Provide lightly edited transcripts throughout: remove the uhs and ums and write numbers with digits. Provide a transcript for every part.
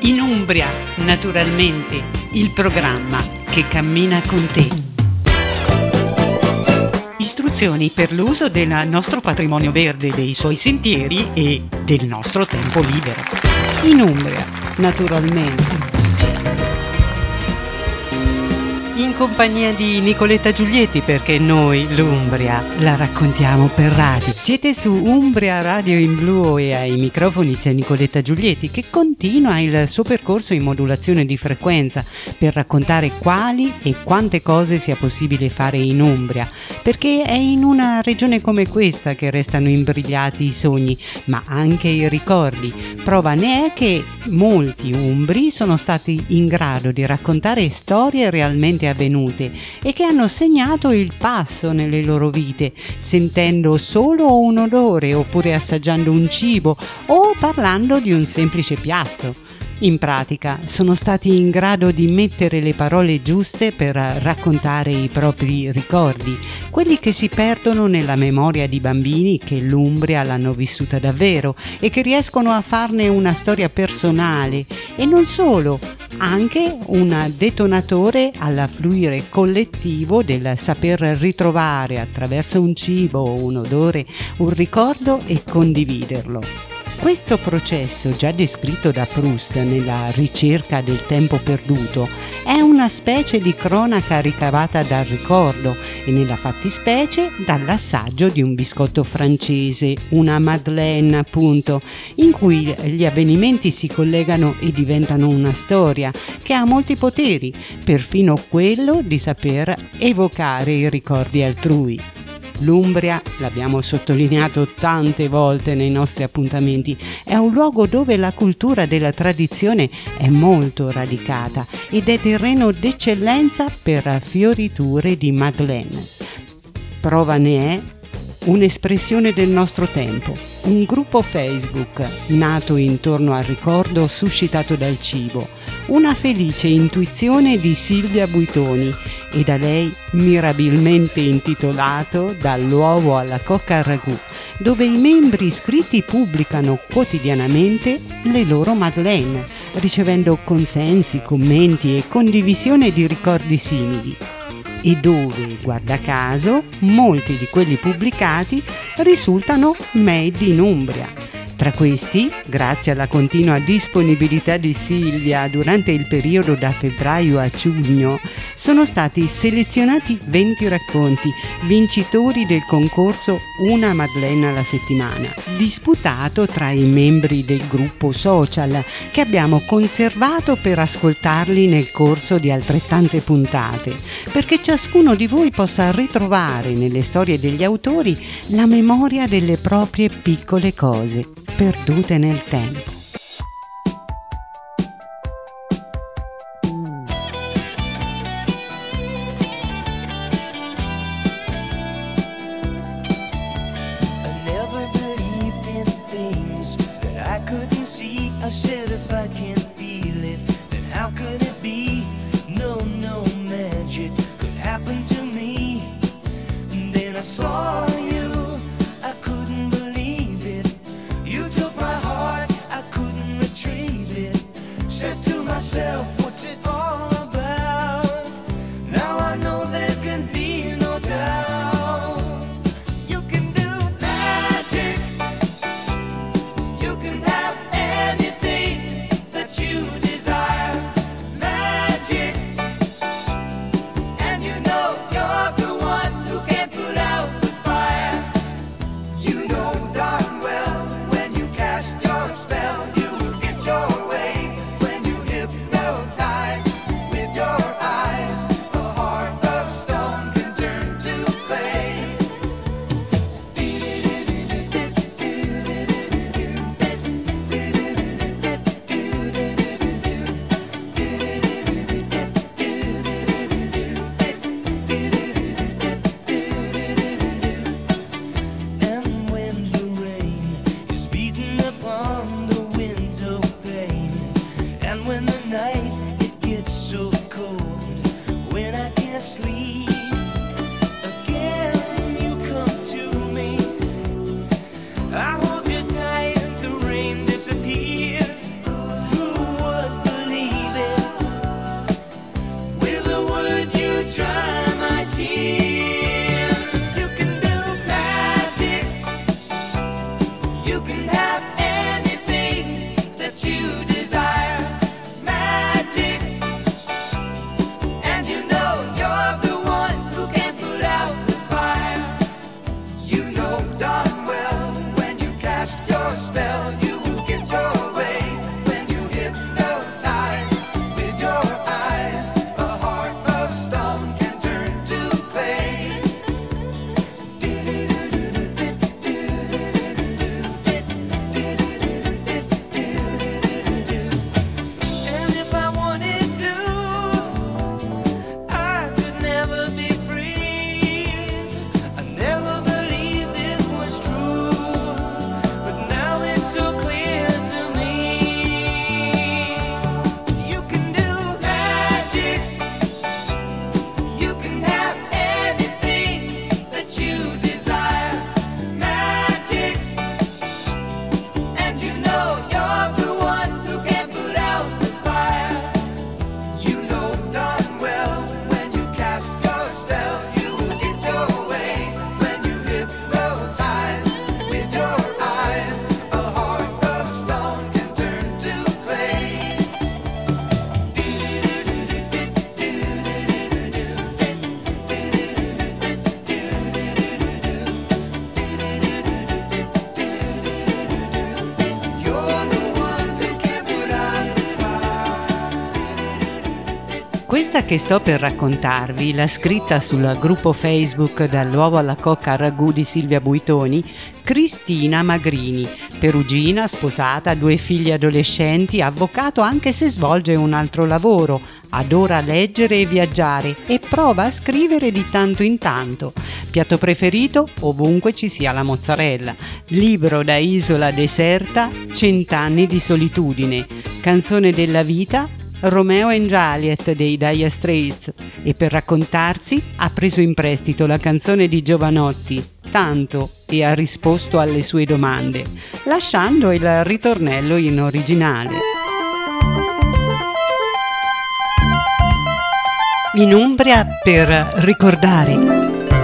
In Umbria, naturalmente, il programma che cammina con te. Istruzioni per l'uso del nostro patrimonio verde, dei suoi sentieri e del nostro tempo libero. In Umbria, naturalmente. In compagnia di Nicoletta Giulietti, perché noi l'Umbria la raccontiamo per radio. Siete su Umbria Radio in Blu e ai microfoni c'è Nicoletta Giulietti che continua il suo percorso in modulazione di frequenza per raccontare quali e quante cose sia possibile fare in Umbria, perché è in una regione come questa che restano imbrigliati i sogni, ma anche i ricordi. Prova ne è che molti umbri sono stati in grado di raccontare storie realmente avvenute e che hanno segnato il passo nelle loro vite, sentendo solo un odore oppure assaggiando un cibo o parlando di un semplice piatto. In pratica sono stati in grado di mettere le parole giuste per raccontare i propri ricordi, quelli che si perdono nella memoria di bambini che l'Umbria l'hanno vissuta davvero e che riescono a farne una storia personale e non solo, anche un detonatore all'affluire collettivo del saper ritrovare attraverso un cibo, un odore, un ricordo e condividerlo. Questo processo, già descritto da Proust nella ricerca del tempo perduto, è una specie di cronaca ricavata dal ricordo e nella fattispecie dall'assaggio di un biscotto francese, una Madeleine appunto, in cui gli avvenimenti si collegano e diventano una storia che ha molti poteri, perfino quello di saper evocare i ricordi altrui. L'Umbria, l'abbiamo sottolineato tante volte nei nostri appuntamenti, è un luogo dove la cultura della tradizione è molto radicata ed è terreno d'eccellenza per fioriture di Madeleine. Prova ne è un'espressione del nostro tempo, un gruppo Facebook nato intorno al ricordo suscitato dal cibo, una felice intuizione di Silvia Buitoni e da lei mirabilmente intitolato Dall'uovo alla cocca al ragù, dove i membri iscritti pubblicano quotidianamente le loro Madeleine, ricevendo consensi, commenti e condivisione di ricordi simili. E dove, guarda caso, molti di quelli pubblicati risultano made in Umbria. Tra questi, grazie alla continua disponibilità di Silvia durante il periodo da febbraio a giugno, sono stati selezionati 20 racconti, vincitori del concorso Una Madeleine alla settimana, disputato tra i membri del gruppo social, che abbiamo conservato per ascoltarli nel corso di altrettante puntate, perché ciascuno di voi possa ritrovare nelle storie degli autori la memoria delle proprie piccole cose perdute nel tempo. Fire. your spell, you get your way when you hypnotize with your eyes. A heart of stone can turn to clay. And if I wanted to, I could never be free. I never believed it was true, but now it's so clear to me. You can do magic, you can have anything that you desire. Magic, and you know you're the one who can put out the fire. You know darn well when you cast your spell, you get your way when you hypnotize with your eyes. A heart of stone can turn to clay. You're the one who can put out the fire. Questa che sto per raccontarvi l'ha scritta sul gruppo Facebook Dall'uovo alla cocca al ragù di Silvia Buitoni Cristina Magrini, perugina, sposata, 2 figli adolescenti, avvocato anche se svolge un altro lavoro, adora leggere e viaggiare e prova a scrivere di tanto in tanto. Piatto preferito? Ovunque ci sia la mozzarella. Libro da isola deserta, 100 anni di solitudine. Canzone della vita? Romeo and Juliet dei Dire Straits, e per raccontarsi ha preso in prestito la canzone di Jovanotti, Tanto, e ha risposto alle sue domande, lasciando il ritornello in originale. In Umbria per ricordare.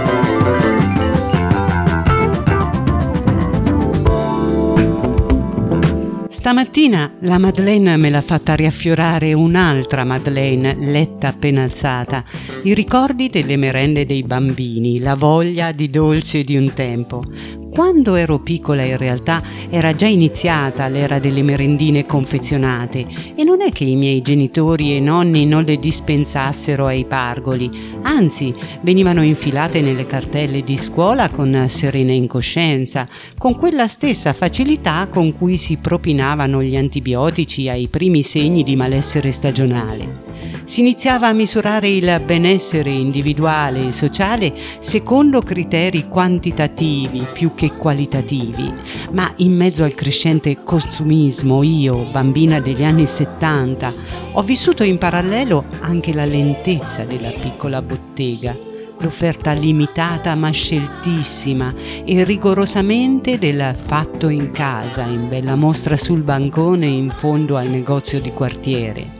Stamattina la Madeleine me l'ha fatta riaffiorare un'altra Madeleine letta appena alzata, i ricordi delle merende dei bambini, la voglia di dolce di un tempo. Quando ero piccola in realtà era già iniziata l'era delle merendine confezionate e non è che i miei genitori e nonni non le dispensassero ai pargoli, anzi venivano infilate nelle cartelle di scuola con serena incoscienza, con quella stessa facilità con cui si propinavano gli antibiotici ai primi segni di malessere stagionale. Si iniziava a misurare il benessere individuale e sociale secondo criteri quantitativi più che qualitativi, ma in mezzo al crescente consumismo io, bambina degli anni 70, ho vissuto in parallelo anche la lentezza della piccola bottega, l'offerta limitata ma sceltissima e rigorosamente del fatto in casa in bella mostra sul bancone in fondo al negozio di quartiere.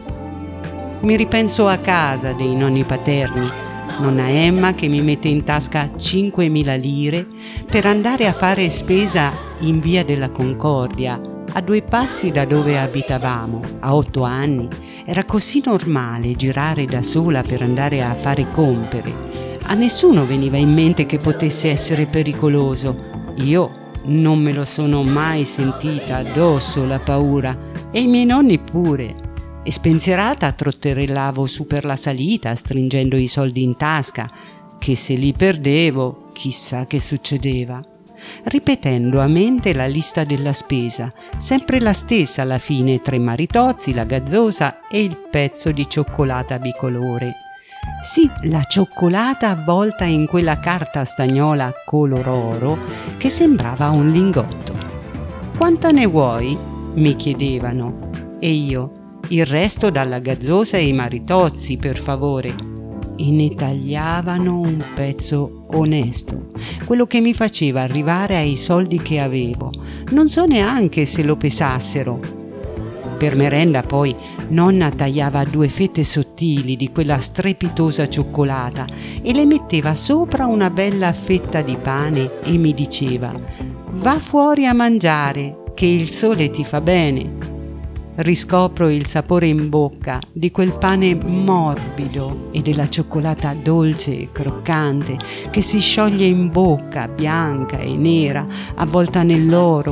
Mi ripenso a casa dei nonni paterni, nonna Emma che mi mette in tasca 5.000 lire per andare a fare spesa in via della Concordia, a 2 passi da dove abitavamo. A 8 anni era così normale girare da sola per andare a fare compere. A nessuno veniva in mente che potesse essere pericoloso. Io non me lo sono mai sentita addosso la paura, e i miei nonni pure. E spensierata trotterellavo su per la salita stringendo i soldi in tasca, che se li perdevo chissà che succedeva, ripetendo a mente la lista della spesa, sempre la stessa alla fine: 3 maritozzi, la gazzosa e il pezzo di cioccolata bicolore. Sì, la cioccolata avvolta in quella carta stagnola color oro che sembrava un lingotto. «Quanta ne vuoi?» mi chiedevano, e io: «Il resto dalla gazzosa e i maritozzi, per favore». E ne tagliavano un pezzo onesto, quello che mi faceva arrivare ai soldi che avevo. Non so neanche se lo pesassero. Per merenda poi nonna tagliava 2 fette sottili di quella strepitosa cioccolata e le metteva sopra una bella fetta di pane e mi diceva: «Va fuori a mangiare, che il sole ti fa bene». Riscopro il sapore in bocca di quel pane morbido e della cioccolata dolce e croccante che si scioglie in bocca, bianca e nera, avvolta nell'oro,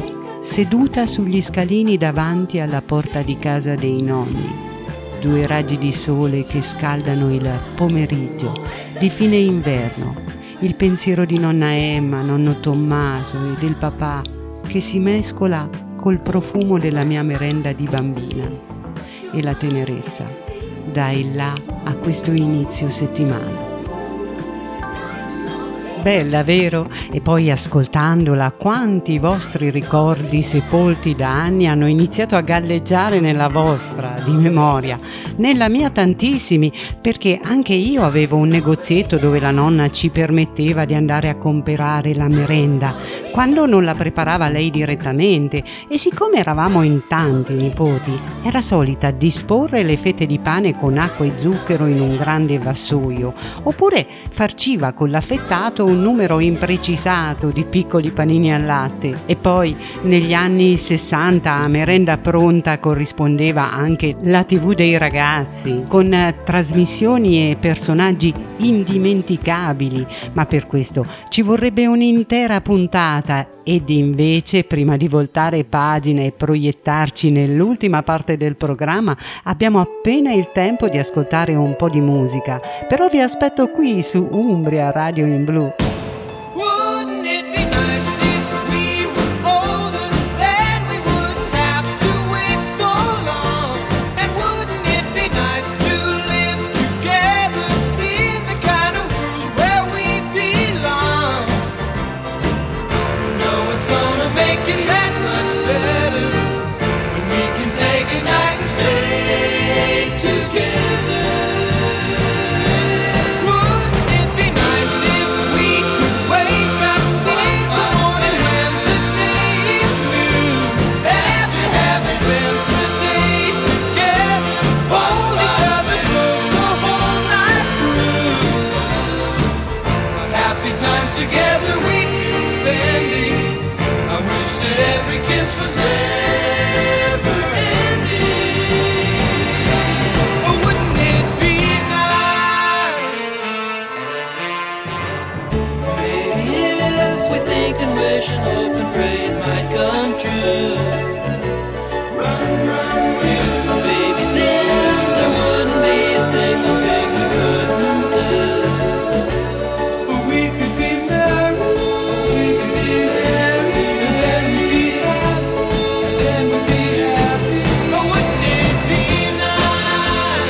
seduta sugli scalini davanti alla porta di casa dei nonni. 2 raggi di sole che scaldano il pomeriggio di fine inverno. Il pensiero di nonna Emma, nonno Tommaso e del papà che si mescola col profumo della mia merenda di bambina e la tenerezza dà il là a questo inizio settimana. Bella, vero? E poi ascoltandola, quanti i vostri ricordi sepolti da anni hanno iniziato a galleggiare nella vostra di memoria. Nella mia tantissimi, perché anche io avevo un negozietto dove la nonna ci permetteva di andare a comprare la merenda quando non la preparava lei direttamente, e siccome eravamo in tanti nipoti era solita disporre le fette di pane con acqua e zucchero in un grande vassoio, oppure farciva con l'affettato un numero imprecisato di piccoli panini al latte. E poi negli anni 60 a merenda pronta corrispondeva anche la TV dei ragazzi, con trasmissioni e personaggi indimenticabili, ma per questo ci vorrebbe un'intera puntata, ed invece prima di voltare pagina e proiettarci nell'ultima parte del programma abbiamo appena il tempo di ascoltare un po' di musica. Però vi aspetto qui su Umbria Radio in Blu. Wouldn't it be nice if we were older, then we wouldn't have to wait so long? And wouldn't it be nice to live together in the kind of world where we belong? No one's gonna make it that much better when we can say goodnight and stay together. Wouldn't it be nice if we could wake up in the morning when the day is new, after having spent the day together, hold each other close the whole night through? What happy times together we'd be spending. I wish that every kiss was never ending. Oh, wouldn't it be nice? Maybe if we think and wish and hope and pray it might come true. Run, run, will. Baby, then there wouldn't be a single thing we couldn't do. We could be married, we could be married, and then we'd be happy, and then we'd be happy. Oh, wouldn't it be nice?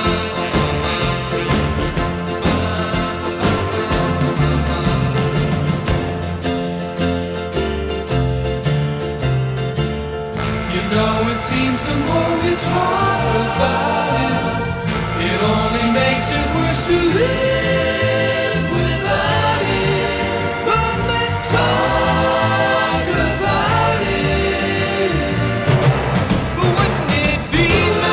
You know, it seems the more we talk about it, it only makes it worse to live without it. But let's talk about it. But wouldn't it be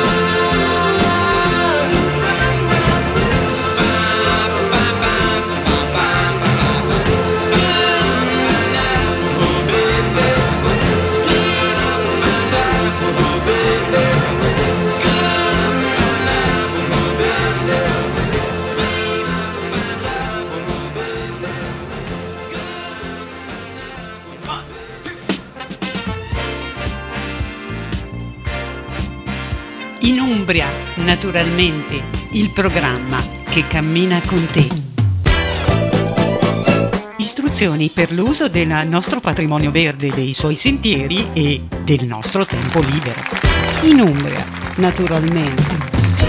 In Umbria, naturalmente, il programma che cammina con te. Istruzioni per l'uso del nostro patrimonio verde, dei suoi sentieri e del nostro tempo libero. In Umbria, naturalmente.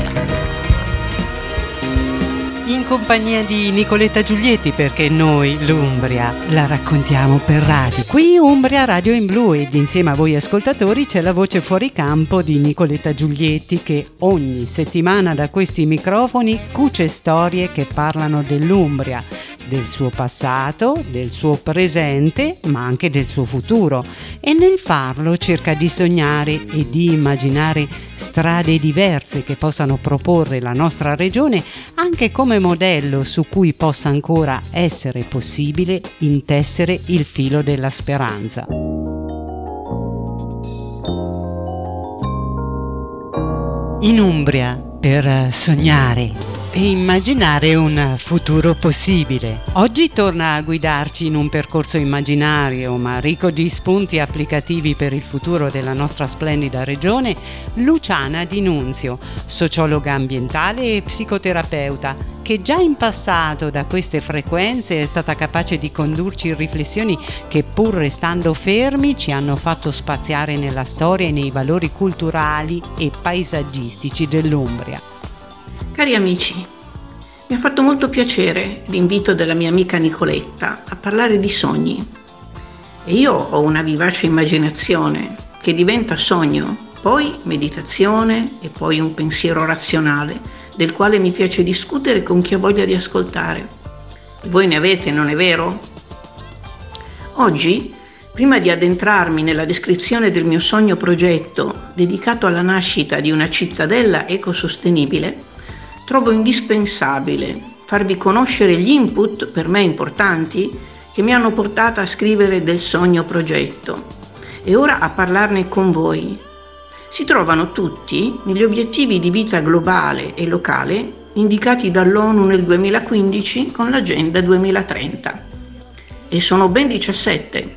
In compagnia di Nicoletta Giulietti, perché noi l'Umbria la raccontiamo per radio. Qui Umbria Radio in Blu, ed insieme a voi ascoltatori c'è la voce fuori campo di Nicoletta Giulietti, che ogni settimana da questi microfoni cuce storie che parlano dell'Umbria, del suo passato, del suo presente, ma anche del suo futuro, e nel farlo cerca di sognare e di immaginare strade diverse che possano proporre la nostra regione anche come modello su cui possa ancora essere possibile intessere il filo della speranza. In Umbria, per sognare e immaginare un futuro possibile. Oggi torna a guidarci in un percorso immaginario ma ricco di spunti applicativi per il futuro della nostra splendida regione Luciana Di Nunzio, sociologa ambientale e psicoterapeuta, che già in passato da queste frequenze è stata capace di condurci in riflessioni che, pur restando fermi, ci hanno fatto spaziare nella storia e nei valori culturali e paesaggistici dell'Umbria. Cari amici, mi ha fatto molto piacere l'invito della mia amica Nicoletta a parlare di sogni. E io ho una vivace immaginazione che diventa sogno, poi meditazione e poi un pensiero razionale del quale mi piace discutere con chi ha voglia di ascoltare. Voi ne avete, non è vero? Oggi, prima di addentrarmi nella descrizione del mio sogno progetto dedicato alla nascita di una cittadella ecosostenibile, trovo indispensabile farvi conoscere gli input per me importanti che mi hanno portata a scrivere del sogno progetto e ora a parlarne con voi. Si trovano tutti negli obiettivi di vita globale e locale indicati dall'ONU nel 2015 con l'Agenda 2030 e sono ben 17,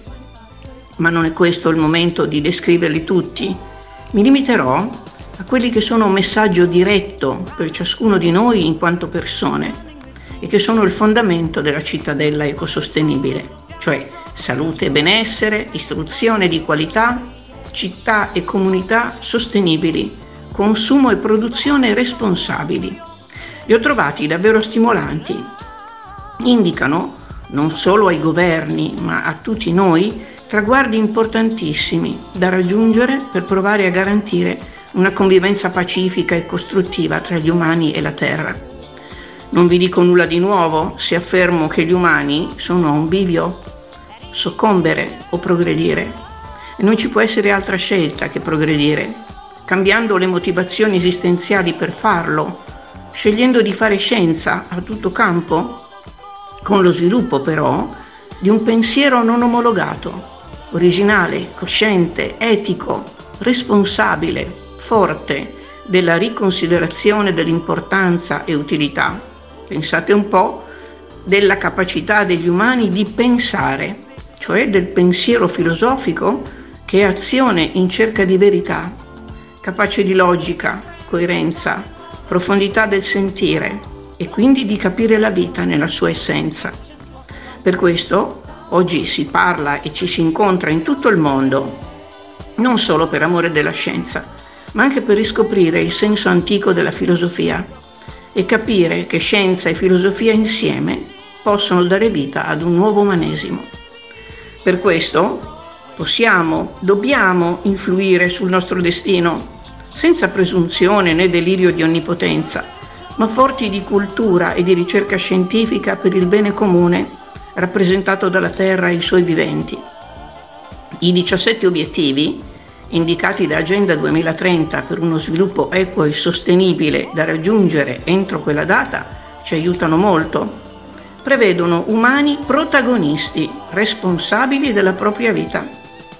ma non è questo il momento di descriverli tutti. Mi limiterò a quelli che sono un messaggio diretto per ciascuno di noi in quanto persone e che sono il fondamento della cittadella ecosostenibile, cioè salute e benessere, istruzione di qualità, città e comunità sostenibili, consumo e produzione responsabili. Li ho trovati davvero stimolanti. Indicano, non solo ai governi, ma a tutti noi, traguardi importantissimi da raggiungere per provare a garantire una convivenza pacifica e costruttiva tra gli umani e la terra. Non vi dico nulla di nuovo se affermo che gli umani sono a un bivio, soccombere o progredire. E non ci può essere altra scelta che progredire, cambiando le motivazioni esistenziali per farlo, scegliendo di fare scienza a tutto campo, con lo sviluppo però di un pensiero non omologato, originale, cosciente, etico, responsabile, forte, della riconsiderazione dell'importanza e utilità, pensate un po', della capacità degli umani di pensare, cioè del pensiero filosofico che è azione in cerca di verità, capace di logica, coerenza, profondità del sentire e quindi di capire la vita nella sua essenza. Per questo oggi si parla e ci si incontra in tutto il mondo, non solo per amore della scienza, ma anche per riscoprire il senso antico della filosofia e capire che scienza e filosofia insieme possono dare vita ad un nuovo umanesimo. Per questo dobbiamo influire sul nostro destino, senza presunzione né delirio di onnipotenza, ma forti di cultura e di ricerca scientifica per il bene comune, rappresentato dalla Terra e i suoi viventi. I 17 obiettivi, indicati da Agenda 2030 per uno sviluppo equo e sostenibile da raggiungere entro quella data, ci aiutano molto. Prevedono umani protagonisti, responsabili della propria vita.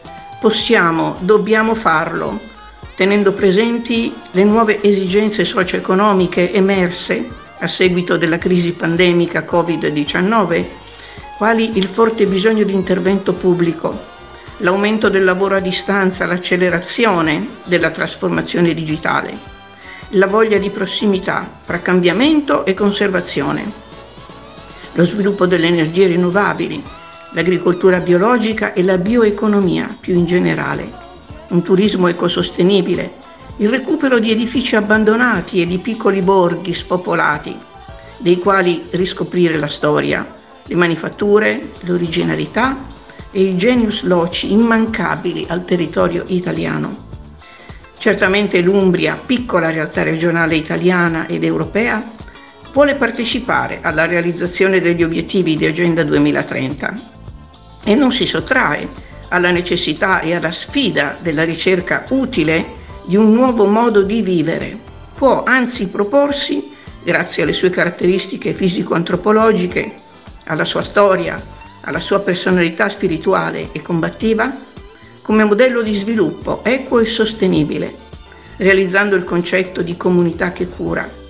Dobbiamo farlo, tenendo presenti le nuove esigenze socio-economiche emerse a seguito della crisi pandemica Covid-19, quali il forte bisogno di intervento pubblico, l'aumento del lavoro a distanza, l'accelerazione della trasformazione digitale, la voglia di prossimità fra cambiamento e conservazione, lo sviluppo delle energie rinnovabili, l'agricoltura biologica e la bioeconomia più in generale, un turismo ecosostenibile, il recupero di edifici abbandonati e di piccoli borghi spopolati, dei quali riscoprire la storia, le manifatture, l'originalità e i genius loci immancabili al territorio italiano. Certamente l'Umbria, piccola realtà regionale italiana ed europea, vuole partecipare alla realizzazione degli obiettivi di Agenda 2030 e non si sottrae alla necessità e alla sfida della ricerca utile di un nuovo modo di vivere. Può anzi proporsi, grazie alle sue caratteristiche fisico-antropologiche, alla sua storia, alla sua personalità spirituale e combattiva, come modello di sviluppo equo e sostenibile, realizzando il concetto di comunità che cura,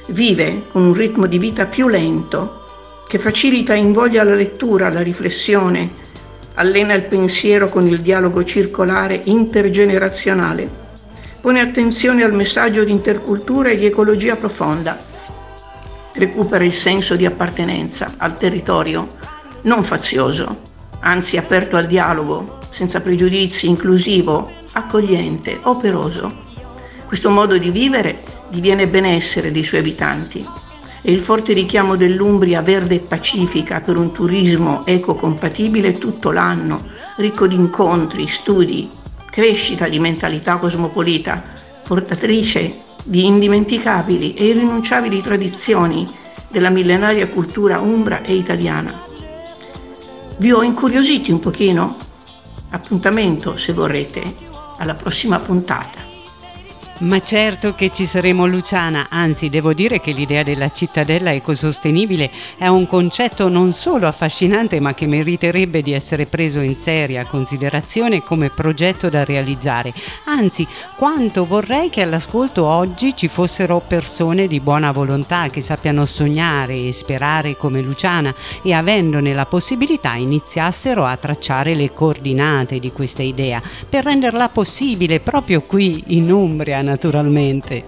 Vive con un ritmo di vita più lento, che facilita e invoglia la lettura, la riflessione, allena il pensiero con il dialogo circolare intergenerazionale, pone attenzione al messaggio di intercultura e di ecologia profonda, recupera il senso di appartenenza al territorio, non fazioso, anzi aperto al dialogo, senza pregiudizi, inclusivo, accogliente, operoso. Questo modo di vivere diviene benessere dei suoi abitanti e il forte richiamo dell'Umbria verde e pacifica per un turismo ecocompatibile tutto l'anno, ricco di incontri, studi, crescita di mentalità cosmopolita, portatrice di indimenticabili e irrinunciabili tradizioni della millenaria cultura umbra e italiana. Vi ho incuriositi un pochino? Appuntamento, se vorrete, alla prossima puntata. Ma certo che ci saremo, Luciana, anzi devo dire che l'idea della cittadella ecosostenibile è un concetto non solo affascinante ma che meriterebbe di essere preso in seria considerazione come progetto da realizzare. Anzi, quanto vorrei che all'ascolto oggi ci fossero persone di buona volontà che sappiano sognare e sperare come Luciana e avendone la possibilità iniziassero a tracciare le coordinate di questa idea per renderla possibile proprio qui in Umbria, naturalmente.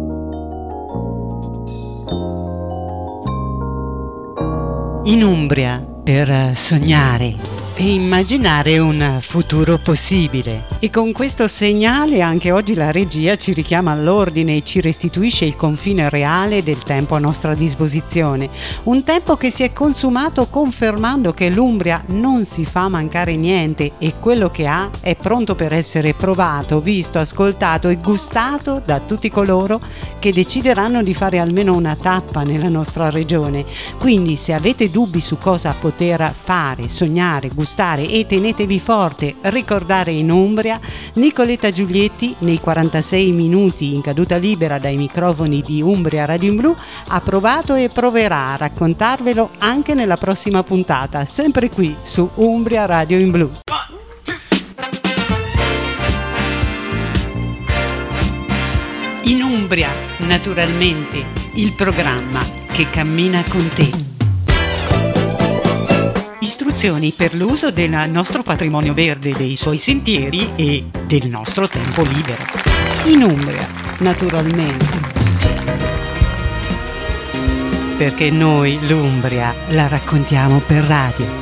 In Umbria per sognare e immaginare un futuro possibile. E con questo segnale anche oggi la regia ci richiama all'ordine e ci restituisce il confine reale del tempo a nostra disposizione. Un tempo che si è consumato confermando che l'Umbria non si fa mancare niente e quello che ha è pronto per essere provato, visto, ascoltato e gustato da tutti coloro che decideranno di fare almeno una tappa nella nostra regione. Quindi se avete dubbi su cosa poter fare, sognare, gustare e tenetevi forte, ricordare in Umbria, Nicoletta Giulietti nei 46 minuti in caduta libera dai microfoni di Umbria Radio in Blu ha provato e proverà a raccontarvelo anche nella prossima puntata, sempre qui su Umbria Radio in Blu. In Umbria, naturalmente, il programma che cammina con te. Istruzioni per l'uso del nostro patrimonio verde, dei suoi sentieri e del nostro tempo libero. In Umbria, naturalmente. Perché noi l'Umbria la raccontiamo per radio.